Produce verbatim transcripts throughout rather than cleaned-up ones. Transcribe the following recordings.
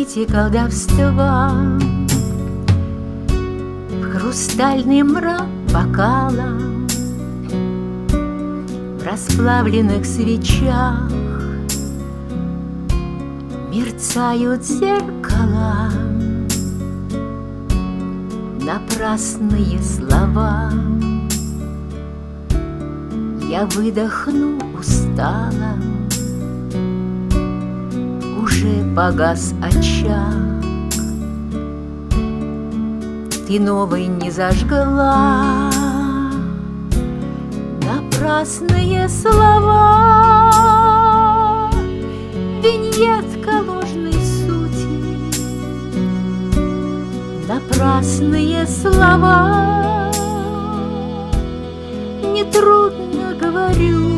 нити колдовства в хрустальный мрак бокала, в расплавленных свечах мерцают зеркала. Напрасные слова я выдохну устало. Уже погас очаг, ты новый не зажгла. Напрасные слова, виньетка ложной сути. Напрасные слова, нетрудно говорю.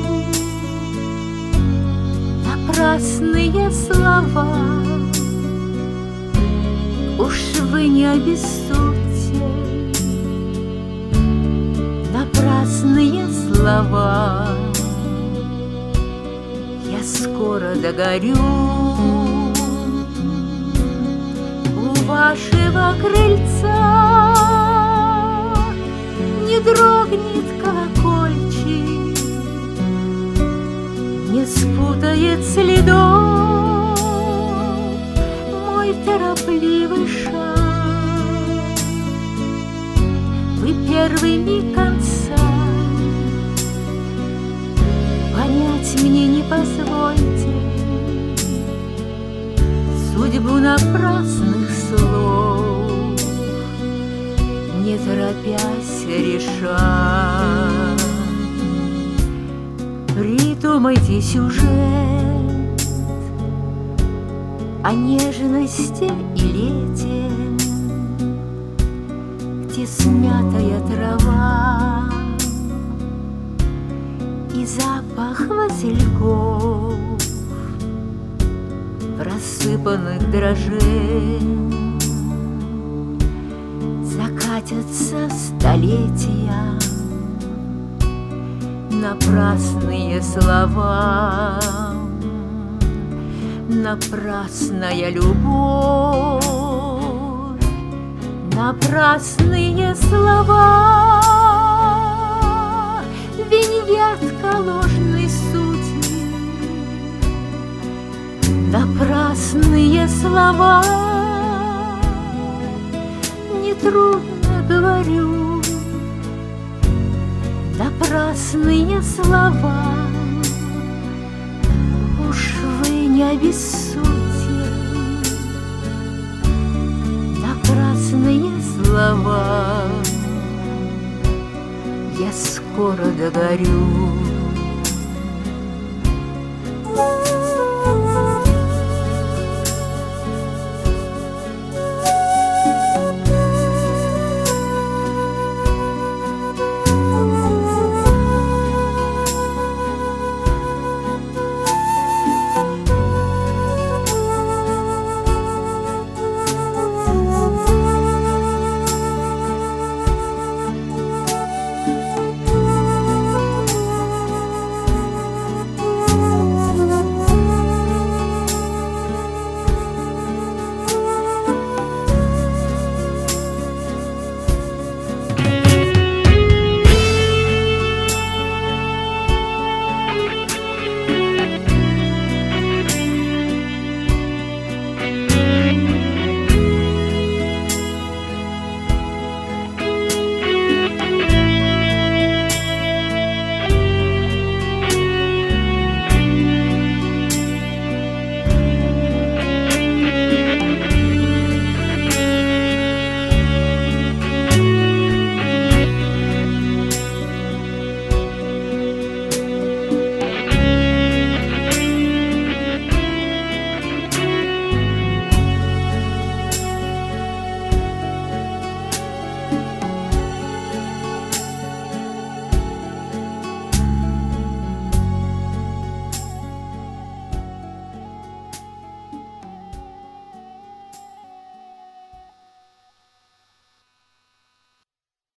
Напрасные слова, уж вы не обессудьте. Напрасные слова, я скоро догорю. У вашего крыльца не дрогнет колокольчик, не спутает следов мой торопливый шаг. Вы первыми конца понять мне не позвольте. Судьбу напрасных слов не торопясь решать. Придумайте сюжет о нежности и лете, где смятая трава и запах васильков в рассыпанных дрожжей закатятся столетия. Напрасные слова, напрасная любовь. Напрасные слова, виньетка ложной сути. Напрасные слова, нетрудно говорю. Напрасные слова, уж вы не обессудьте. Напрасные слова, я скоро догорю.